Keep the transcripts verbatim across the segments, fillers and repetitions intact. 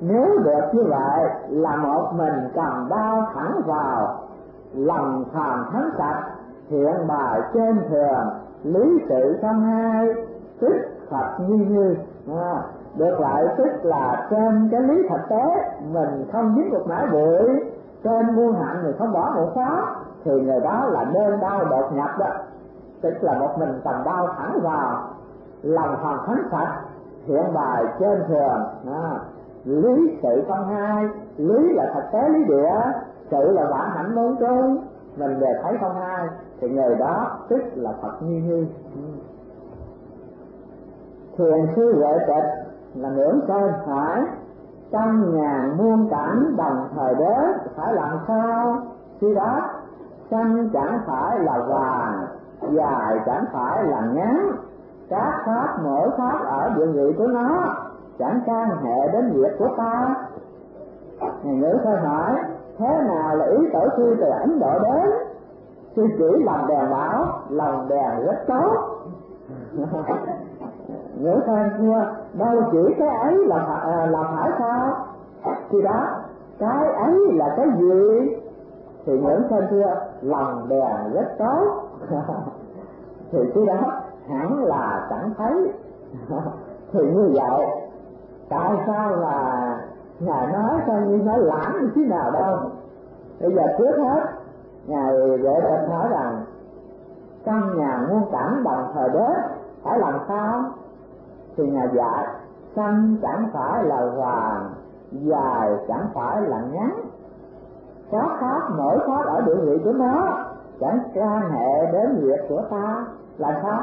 Nếu được như vậy là một mình cầm đao thẳng vào, lòng phàm thắng sạch, hiện bài trên thường, lý sự không hai, tức Phật như như. À, được lại tức là trên cái lý thực tế mình không giết một nải bụi, trên muôn hạnh mình không bỏ một pháp, thì người đó là đơn đao đột nhập đó. Tức là một mình cầm đao thẳng vào, lòng phàm thắng sạch, hiện bài trên thường. À, lý sự không hai, lý là thực tế lý địa, sự là vạn hạnh môn trung, mình về thấy không hai, thì người đó tức là Phật như như. Thiền sư Huệ Tịch là ngưỡng sơn hỏi: trăm ngàn muôn cảnh đồng thời đến, phải làm sao? Suy đáp: xanh chẳng phải là vàng, dài chẳng phải là ngắn, các pháp mỗi pháp ở địa vị của nó, chẳng can hệ đến việc của ta. Ngài ngữ thôi hỏi: thế nào là ý tổ sư từ Ấn Độ đến? Sư chỉ làm đèn bảo, lòng đèn rất tốt. Ngữ thôi thưa: đâu chỉ cái ấy là, là phải sao? Thì đó, cái ấy là cái gì? Thì ngữ thôi thưa: lòng đèn rất tốt. Thì cái đó hẳn là chẳng thấy. Thì như vậy, tại sao là Ngài nói sao như nói lãng như thế nào đâu? Bây giờ trước hết Ngài Huệ Tịch nói rằng trăm ngàn muôn cảnh đồng thời đến, phải làm sao? Thì Ngài dạy: xanh chẳng phải là vàng, dài chẳng phải là ngắn, các pháp mỗi pháp ở địa vị của nó, chẳng can hệ đến việc của ta. Là sao?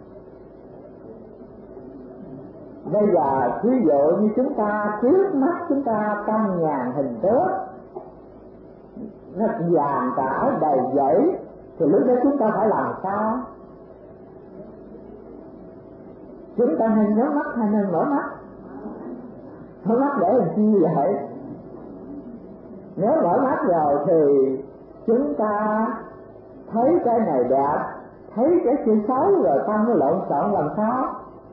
Bây giờ ví dụ như chúng ta, trước mắt chúng ta trăm ngàn hình tướng, nó vàng cả đầy dẫy, thì lúc đó chúng ta phải làm sao? Chúng ta nên nhắm mắt hay nên mở mắt? Mở mắt để làm chi vậy? Nếu mở mắt rồi thì chúng ta thấy cái này đẹp, thấy cái kia xấu, rồi tâm nó lộn xộn làm sao?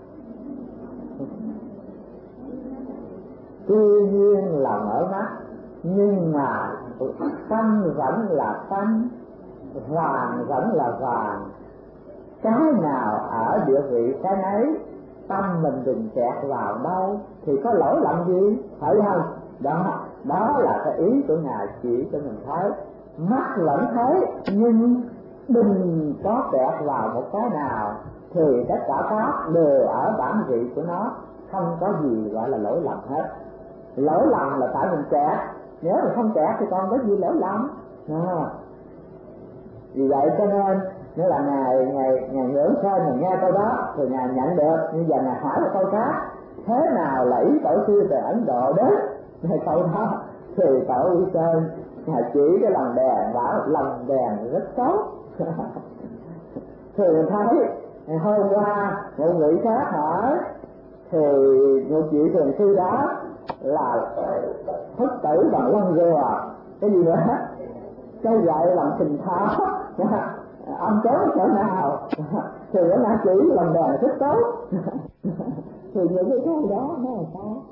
Tuy nhiên là mở mắt, nhưng mà tâm vẫn là tâm, vàng vẫn là vàng. Cái nào ở địa vị cái nấy, tâm mình đừng kẹt vào đâu thì có lỗi lầm gì, phải không? Đó, đó là cái ý của Ngài chỉ cho mình thấy. Mắt vẫn thấy, nhưng đừng có kẹt vào một cái nào, thì tất cả pháp đều ở bản vị của nó, không có gì gọi là lỗi lầm hết. Lỗi lầm là tại mình kẹt, nếu mà không kẹt thì còn có gì lỗi lầm. À, vì vậy cho nên nếu là ngài ngài ngài ngưỡng sơn mình nghe câu đó thì ngài nhận được. Nhưng giờ ngài hỏi là câu khác: thế nào là ý tổ sư từ Ấn Độ đến? Ngày câu đó thì tổ sư sơn ngài chỉ cái lòng đèn, bảo lòng đèn rất tốt. Thì mình thấy hôm qua một vị khác hỏi, thì một vị thiền sư đó là thức tử bằng lông rùa, cái gì nữa, cái gậy làm thình tháo, ông chó chỗ nào thì nó đã chỉ lòng đèn rất tốt. Thì những cái câu đó nó là sao?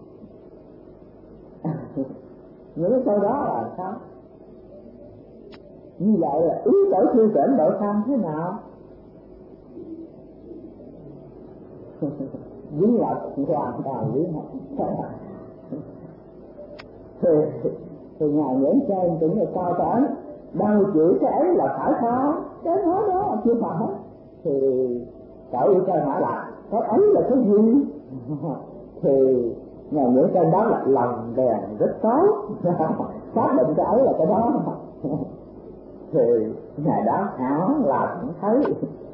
Những cái câu đó là sao? Như vậy là ý tổ sư Ấn Độ sang thế nào? Ví là hoàn toàn lý hại. Thì, thì Ngài Nguyễn Sơn cũng là cao trán, đâu chỉ cái ấy là phải sao? Cái nói đó chưa phải. Thì cậu yêu Sơn hỏi là cái ấy là cái gì? Thì Ngài Nguyễn Sơn đó là lòng đèn rất tốt. Xác định cái ấy là cái đó. Thì Ngài đó hẳn là cũng thấy.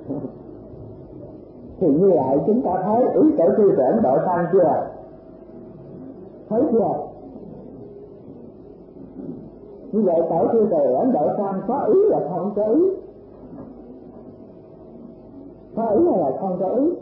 Thì như vậy chúng ta thấy ý tổ sư Ấn Độ sang chưa? Thấy chưa? Như vậy tổ sư Ấn Độ sang có ý là không có ý? Có ý hay là không có ý?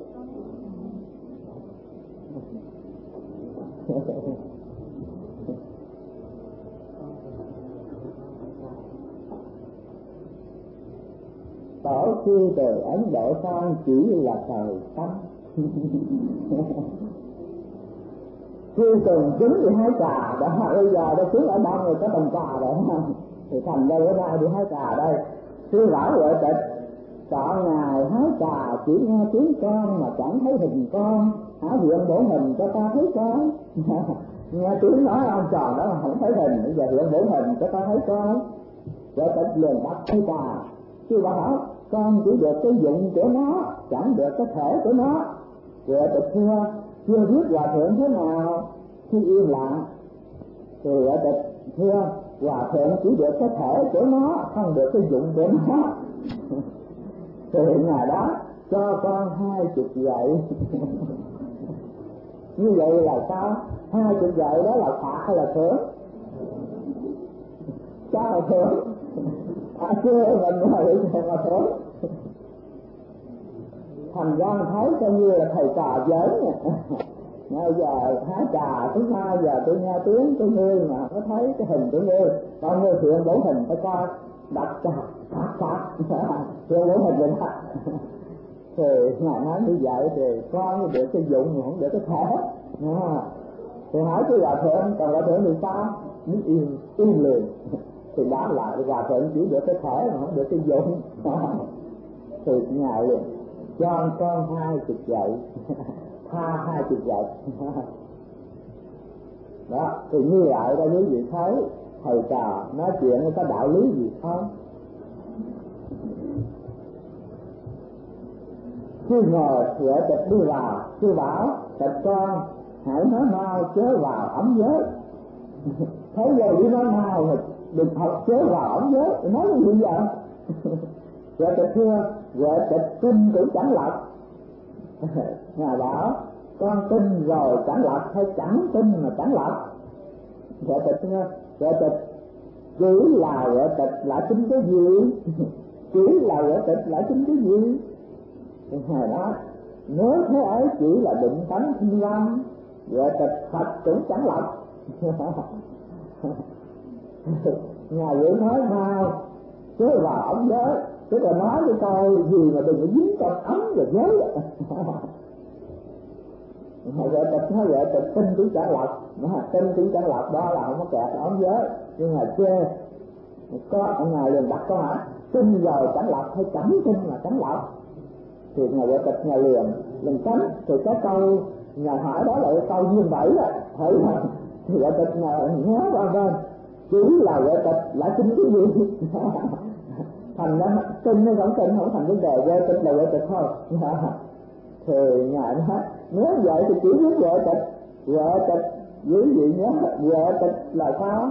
Tổ sư từ Ấn Độ sang chỉ là thời tâm. chưa từng trứng đi hái trà đã bây giờ đã xuống ở đâu người có tầm trà rồi thì thành đây ở đây đi hái trà đây. Sư bảo huệ tịch chọn ngày hái trà chỉ nghe tiếng con mà chẳng thấy hình con, hả hiện bổ hình cho ta thấy con. Nghe tiếng nói ông tròn đó mà không thấy hình, bây giờ hiện bổ hình cho ta thấy con. Huệ tịch liền bắt hái trà. Sư bảo con chỉ được cái dụng của nó, chẳng được cái thể của nó. Huệ tịch thưa chưa biết hòa thượng thế nào. Khi im lặng thì Huệ tịch thưa hòa thượng chỉ được cái thể của nó, không được cái dụng của nó. Thì ngày đó cho con hai chục gậy. Như vậy là sao? Hai chục gậy đó là phạt hay là thưởng? Sao là thưởng? À chưa mình hỏi mà thưởng. Thành ra thấy coi như là thầy trò giỡn nha. Bây giờ hái trà thứ hai giờ tôi nghe tiếng của ngươi mà có thấy cái hình của ngươi, con ngươi chuyện bổ hình phải coi đặt trà phát phát chuyện bổ hình rồi đó. Thì ngài nói như vậy thì con được cái dụng mà không được cái thể. Thì hỏi cái hòa thượng còn hòa thượng thì sao? Nó im im liền. Thì đó lại hòa thượng chỉ được cái thể mà không được cái dụng. Thì ngài liền cho con hai chục gậy, tha hai chục gậy. Đó, thì như vậy đó quý vị thấy thầy trò nói chuyện có đạo lý gì không? Sư ngồi Huệ tịch đi vào, sư bảo tịch con hãy nói mau chớ vào ấm giới. Thấy giờ đi nói mau thì đừng học chớ vào ấm giới, nói gì bây giờ? Huệ tịch thưa Huệ tịch tin cũng chẳng lọc. Ngài bảo con tin rồi chẳng lọc hay chẳng tin mà chẳng lọc? Huệ tịch thưa Huệ tịch chỉ là Huệ tịch lại tin cái gì? Chỉ là Huệ tịch lại tin cái gì? Ngài nói nếu thế ấy chỉ là định tánh thiên văn, Huệ tịch Phật cũng chẳng lọc. Ngài vẫn nói mau chứ vào ống giới, tức là nói với tôi gì mà đừng có dính con ấm rồi giới. Huệ tịch nói Huệ tịch tin cũng chẳng lọc, tin cũng chẳng lọc đó là không có kẹt ống giới. Nhưng mà chê có ngài liền đặt câu hỏi tin rồi chẳng lọc hay chẳng tin mà chẳng lọc? Thì ngài Huệ tịch ngài liền liền tránh. Thì cái câu ngài hỏi đó là cái câu duyên bẫy đó, thấy không? Thì Huệ tịch ngài nhớ qua bên chỉ là Huệ tịch lại tin cái gì? Thành ra tin hay không tin không thành vấn đề, Huệ tịch là Huệ tịch thôi. Thì ngài nói nếu vậy thì chỉ biết Huệ tịch. Huệ tịch quý vị nhớ Huệ tịch là sao?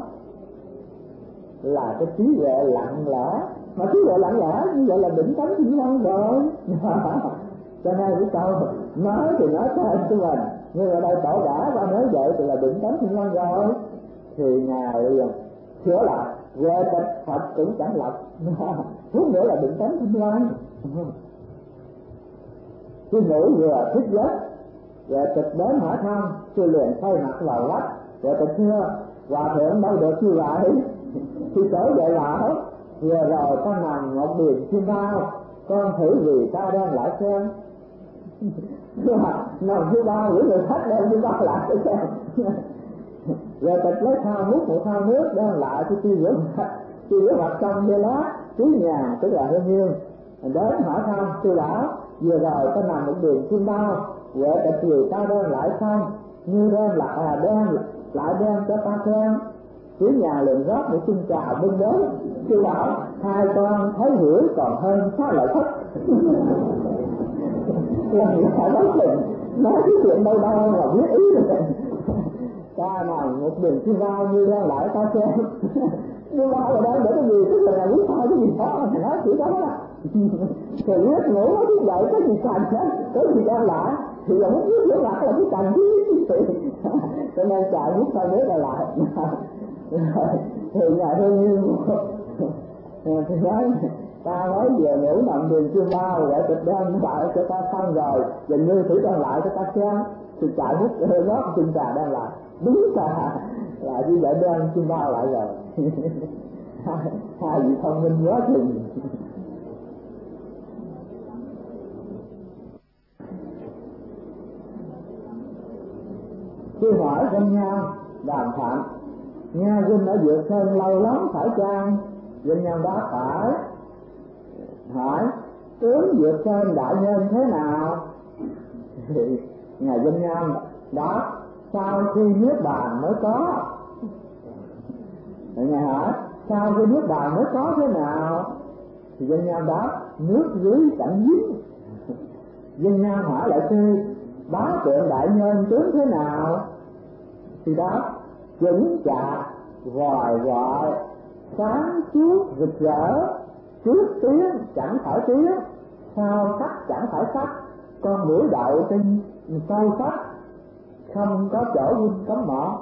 Là cái trí huệ lặng lẽ. Mà trí huệ lặng lẽ như vậy là định tánh thiên văn rồi. Cho nên cái câu nói thì nói sai của mình, nhưng ở đây tổ đã ra nói vậy thì là định tánh thiên văn rồi. Thì ngài liền sửa lại Huệ tịch Phật cũng chẳng lọc. Thứ nữa là định tánh thiên văn. Sư ngủ vừa thức giấc, Huệ tịch đến hỏi thăm, sư liền thay mặt vào vách. Huệ tịch thưa hòa thượng đâu được như vậy? Khi tới dạy lão vừa rồi ta nằm một biển chim bao, con thử vì ta đem lại xem. Nằm chim bao gửi người khách đem chim bao lại để xem. Huệ tịch lấy thao múc một thao nước đem lại cho chi rửa mặt, chi rửa mặt trong dây lá chú nhà tức là hương nhiên. Đến hỏi thăm sư lão vừa rồi ta nằm một biển chim bao, Huệ tịch vì ta đem lại xong, như đem lại à đem lại đem cho ta xem. Chú nhà liền rót một chung trà bưng đến. Sư bảo hai con thấy hiểu còn hơn sao lại thích. Lần gì phải nói chuyện nói cái chuyện đâu đâu mà biết ý rồi. Ta nào một đường chim bao như ra lại ta xem. Nhưng mà ở đây để cái gì tức là biết thôi cái gì đó thì nói chỉ đó đó. Thì biết ngủ nó biết dậy cái gì cần hết, cái gì đem lại thì là muốn biết hiểu lại là cái cần chứ. Cho nên chạy biết sao biết là lại. Thì nhà thương như thì nói ta nói về ngủ nằm đường chim bao để tịch đem lại cho ta xong rồi dường như thử đem lại cho ta xem. Thì chạy hút hơi nót chim trà đem lại đúng là là như vậy đem chim bao lại rồi. Hai vị thông minh quá chừng. Khi hỏi con nhau đàm phận, nghe huynh ở Dược Sơn lâu lắm phải chăng? Vinh Nhân đáp phải. Hỏi tướng Dược Sơn đại nhân thế nào? Thì ngài Vinh Nhân đáp sau khi niết bàn mới có. Rồi ngài hỏi sau khi niết bàn mới có thế nào? Thì Vinh Nhân đáp nước dưới chẳng dính. Vinh Nhân hỏi lại sư bá tượng đại nhân tướng thế nào? Thì đáp chững chạc vòi gọi sáng suốt rực rỡ, trước tiếng chẳng phải tiếng, sau sắc chẳng phải sắc, con mũi đậu trên câu sắc, không có chỗ huynh cấm mọ.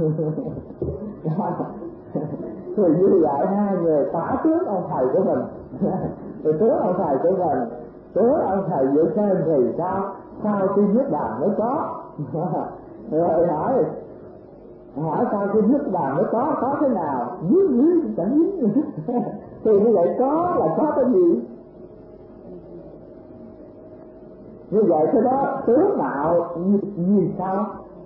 Thì như vậy hai người tả tướng ông thầy của mình. Rồi tướng ông thầy của mình, tướng ông thầy Dược Sơn thì sao? Sau khi niết bàn mới có. Rồi hỏi hỏi sao khi niết bàn mới có, có thế nào? Dưới dưới chẳng dính. Thì như vậy có là có cái gì? Như vậy cái đó tướng mạo như, như sao?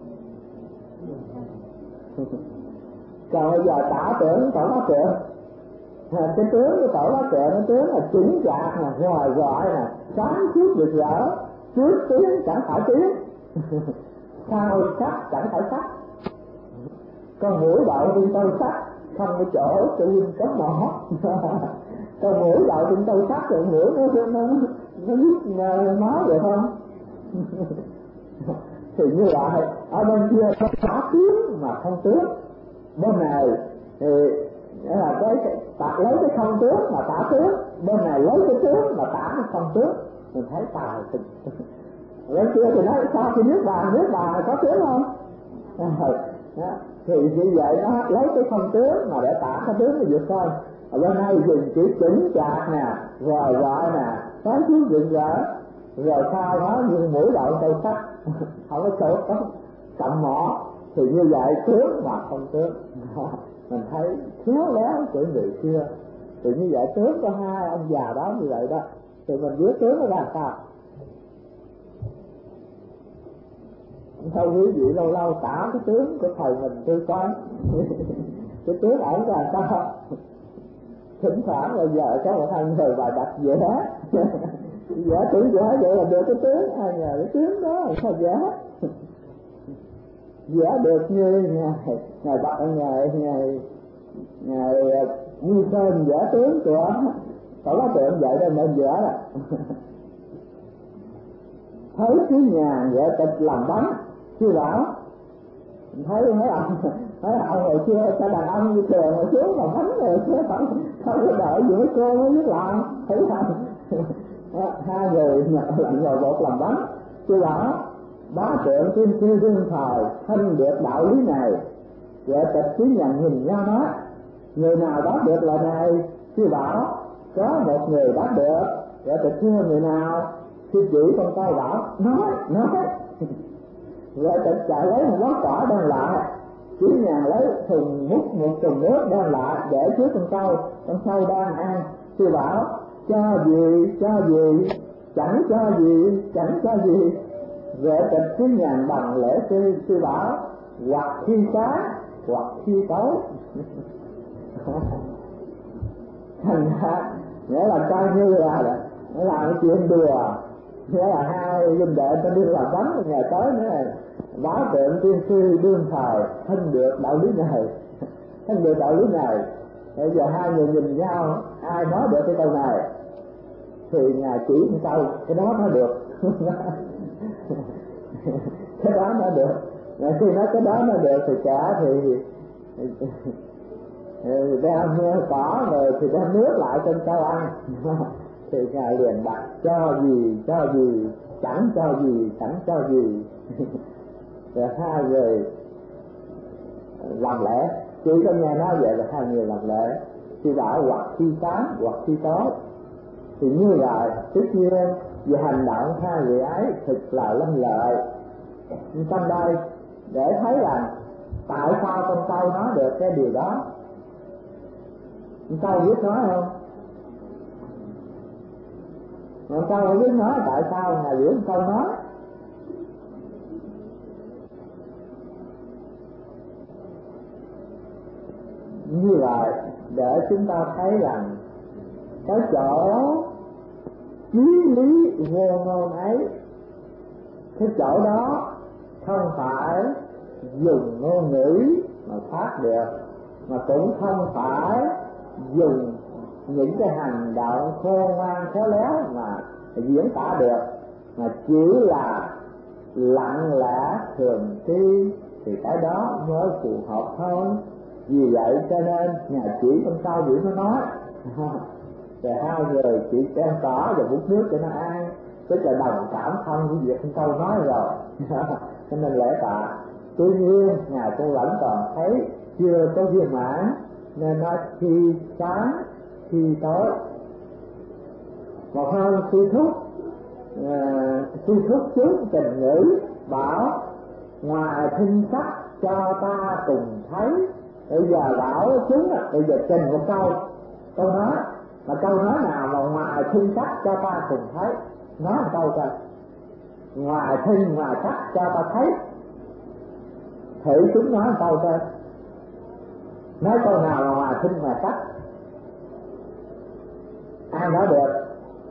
Còn bây giờ tả tưởng tổ bá tượng, cái tướng của tổ bá tượng, cái tướng là chững chạc nè, hoài gọi nè, sáng suốt rực rỡ, trước tiếng chẳng phải tiếng, sau sắc chẳng phải sắc, con mũi đậu trên tâu sắc, không có chỗ tự nhiên cấm mỏ. Con mũi đậu trên tâu sắc thì mũi nó nó nó hít máu vậy không? Thì như vậy ở bên kia có tả tướng mà không tướng, bên này thì là cái tả lấy cái không tướng mà tả tướng, bên này lấy cái tướng mà tả cái không tướng. Mình thấy tài tình. Bên kia thì nói sao khi nước bàn nước bàn có tướng không? Đó. Thì như vậy nó lấy cái không tướng mà để tả cái tướng của Dược Sơn. Ở bên này dùng chữ chững chạc nè, rồi gọi nè, sáng suốt rực rỡ, rồi sau đó như mũi đậu cây sắt, không có chỗ có cầm mỏ. Thì như vậy tướng mà không tướng. Mình thấy khéo léo của người xưa. Thì như vậy tướng có hai ông già đó như vậy đó. Thì mình biết tướng nó ra sao? Thôi quý vị lâu lâu tả cái tướng của thầy mình tôi coi. Cái tướng ổng là sao? Thỉnh thoảng bây giờ có một thằng người bài đặt vẽ, vẽ tưởng vẽ vậy là được cái tướng, ai ngờ cái tướng đó là sao vẽ? Vẽ được như ngày ngày bạn ngày ngày ngày Như Sơn vẽ tướng của tổ bá tượng vậy đó nên vẽ là thấy cái nhà vẽ tịch làm bánh. Sư bảo thấy mấy ông mấy ông hồi xưa cho đàn ông như thường mà xuống làm bánh rồi chứ không không có đợi gì mấy cô mới biết làm, thấy không? Hai người ngồi bột làm bánh. Sư bảo bá tượng trên kia đương thời thân được đạo lý này, vợ tịch chỉ nhận nhìn ra nó, người nào đáp được lời này? Sư bảo có một người đáp được. Vợ tịch thưa người nào? Sư chỉ con trai bảo nói nói. Vợ tịch chạy lấy một bó cỏ đem lại, chỉ nhàn lấy thùng múc một thùng nước đem lại để trước con trâu. Con trâu đang ăn. Sư bảo cho gì cho gì, chẳng cho gì chẳng cho gì. Vợ tịch cứ nhàn bằng lễ sư. Sư bảo hoặc khi sáng hoặc khi tối. Thành ra nghĩa là coi như là nó làm cái chuyện đùa. Nghĩa là hai huynh đệ ta đi làm bánh một ngày tới nữa là bá tượng tiên sư đương thời thân được đạo lý này, thân được đạo lý này. Bây giờ hai người nhìn nhau, ai nói được cái câu này thì ngài chỉ một câu, cái đó nó được. Cái đó nó được. Rồi khi nói cái đó nó được thì cả thì đem cỏ rồi thì đem nước lại cho châu ăn. Thì ngài liền đặt cho gì cho gì, chẳng cho gì chẳng cho gì. Rồi hai người làm lễ. Chỉ có nghe nói vậy là hai người làm lễ. Thì bảo hoặc khi sáng hoặc khi tối. Thì như vậy tất nhiên về hành động hai người ấy thực là lâm lợi. Nhưng trong đây để thấy rằng tại sao con câu nói được cái điều đó. Con câu biết nói không? Con câu không biết nói tại sao ngài giữ con câu nói. như vậy để chúng ta thấy rằng cái chỗ chí lý vô ngôn ấy, cái chỗ đó không phải dùng ngôn ngữ mà phát được, mà cũng không phải dùng những cái hành động khôn ngoan khéo léo mà diễn tả được, mà chỉ là lặng lẽ thường tri, thì cái đó mới phù hợp thôi. Vì vậy cho nên nhà chỉ trong sau buổi nó nói rồi hai người chỉ đem cỏ và bút nước cho nó ăn, tức là đồng cảm thông với việc câu nói rồi cho nên lẽ tạ. Tuy nhiên ngài Tôn Lãnh còn thấy chưa có viên mãn nên nói khi sáng khi tối. Một hôm sư thúc uh, sư thúc chúng tình ngữ bảo ngoài thinh sắc cho ta cùng thấy. Bây giờ bảo chúng là bây giờ trình một câu câu nói, mà câu nói nào mà ngoài thinh sắc cho ta cùng thấy, nói một câu coi. Ngoài thinh ngoài sắc cho ta thấy, thử chúng nói một câu coi. Nói câu nào là ngoài thinh ngoài sắc, ai nói được?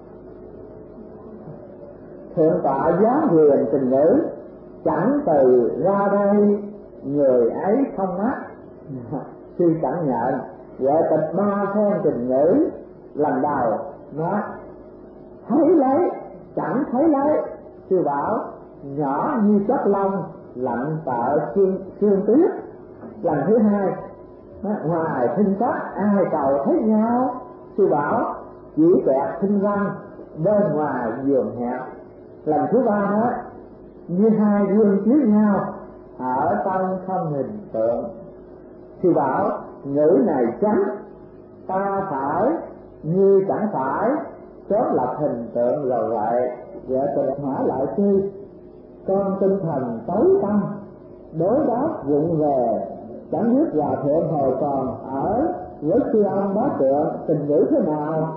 Thượng tọa giám quyền tình ngữ, chẳng từ ra đây người ấy không mắt. Sư cảm nhận vệ tịch ba phen tình ngữ, lần đầu nói thấy lấy chẳng thấy lấy. Sư bảo nhỏ như chất lông lạnh tợ xương, xương tuyết. Lần thứ hai nói, ngoài thinh sắc ai cầu thấy nhau. Sư bảo chỉ kẹt thinh văn bên ngoài giường hẹp. Lần thứ ba nói như hai gương chiếu nhau ở trong không hình tượng. Sư bảo ngữ này chánh, ta phải như chẳng phải, sớm lập hình tượng rồi vậy. Vậy tình hỏi lại sư, con tinh thần tối tâm đối đáp vụng về, chẳng biết là thượng hồi còn ở với sư ông bá trượng tình ngữ thế nào.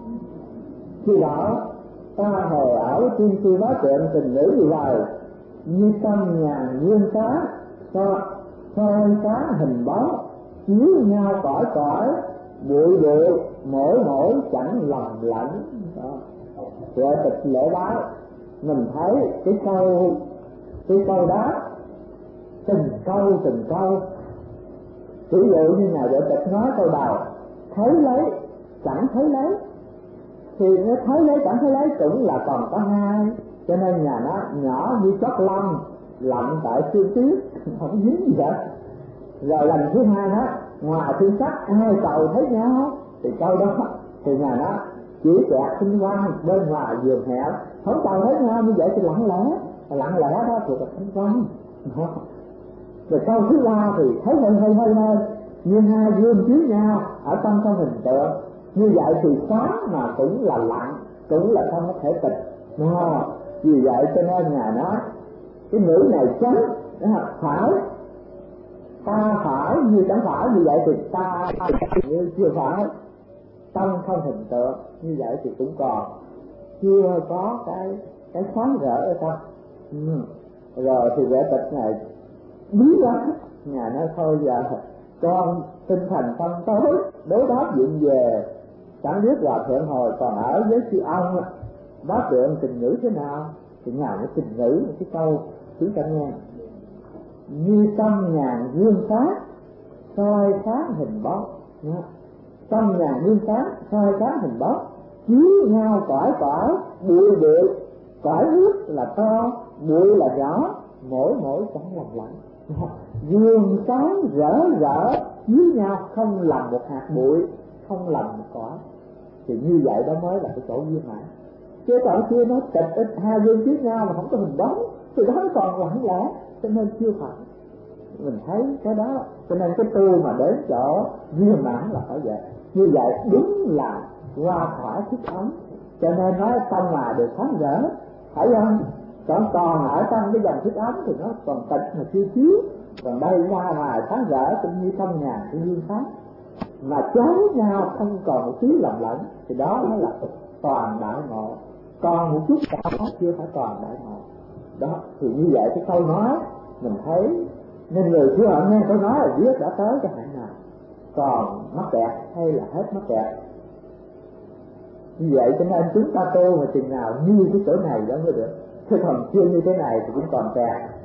Sư bảo ta hồi ở với tiên sư bá trượng tình ngữ như vậy, như tâm nhàn dương cá so soi cá hình bóng, chiếu nhau cõi cõi, bụi bụi mỗi mỗi chẳng lầm lẫn. Rồi tịch lễ báo mình thấy cái câu cái câu đó từng câu từng câu. Ví dụ như nhà vợ tịch nói câu đầu thấy lấy chẳng thấy lấy, thì nó thấy lấy chẳng thấy lấy cũng là còn có hai, cho nên nhà nó nhỏ như chót lông lặn tại xương tuyết không dính gì hết. Rồi lần thứ hai đó ngoài thiên sắc hai cầu thấy nhau, thì câu đó thì nhà nó chỉ kẹt tinh văn bên ngoài giường hẹp, không cầu thấy nhau như vậy thì lặng lẽ lặng lẽ đó thuộc là tinh văn. Rồi câu thứ ba thì thấy hơi hơi hơi hơi như hai gương chiếu nhau ở trong trong hình tượng. Như vậy thì sáng mà cũng là lặng, cũng là không có thể tịch. Đó. Vì vậy cho nên nhà nói cái ngữ này chánh phải, ta phải như chẳng phải, như vậy thì ta như chưa phải. Tâm không hình tượng, như vậy thì cũng còn chưa có cái cái sáng rỡ ở trong. Ừ. Rồi thì vệ tịch này bí lắm, nhà nói thôi giờ con tinh thần tâm tối đối đáp chuyện về, chẳng biết là thượng hồi còn ở với sư ông bá trượng tình ngữ thế nào. Thì ngài cái tình ngữ cái câu chúng ta nghe như tâm nhàn gương sáng soi sáng hình bóng. Tâm nhàn gương sáng soi sáng hình bóng, chiếu nhau cõi cõi, bụi bụi cõi nước là to, bụi là nhỏ, mỗi mỗi chẳng lầm lẫn. Gương sáng rỡ rỡ chiếu nhau, không lầm một hạt bụi, không lầm một cõi. Thì như vậy đó mới là cái chỗ viên mãn. Chứ còn kia nó tịch ít hai gương chiếu nhau mà không có hình bóng, thì đó còn lặng lẽ, cho nên chưa phải. Mình thấy cái đó, cho nên cái tu mà đến chỗ viên mãn là phải vậy. Như vậy đúng là qua khỏi thức ấm, cho nên nói trong ngoài được sáng rỡ, phải không? Còn còn ở trong cái dòng thức ấm thì nó còn tịch mà chưa chiếu, còn đây ra ngoài sáng rỡ cũng như trong nhà cũng như sáng, mà chói nhau không còn một tí lầm lẫn, thì đó mới là toàn đại ngộ. Còn một chút cả chưa phải toàn đại ngộ. Đó thì như vậy cái câu nói mình thấy, nên người chưa ở nghe câu nói là viết đã tới cái hạn nào. còn mắc kẹt hay là hết mắc kẹt. Như vậy cho nên chúng ta tu mà chừng nào như cái chỗ này đó mới được, chứ còn chưa như thế này thì cũng còn kẹt.